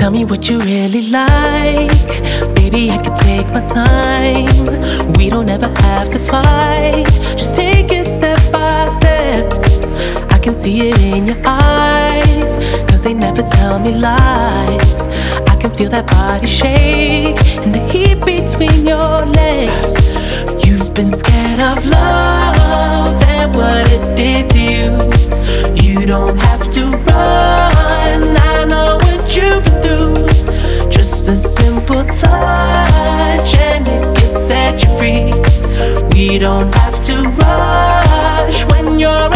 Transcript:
Tell me what you really like. Baby, I can take my time. We don't ever have to fight. Just take it step by step. I can see it in your eyes, cause they never tell me lies. I can feel that body shake and the heat between your legs. You've been scared of love and what it did to you. You don't have to run, I know what you've been through. Just a simple touch and it can set you free. We don't have to rush when you're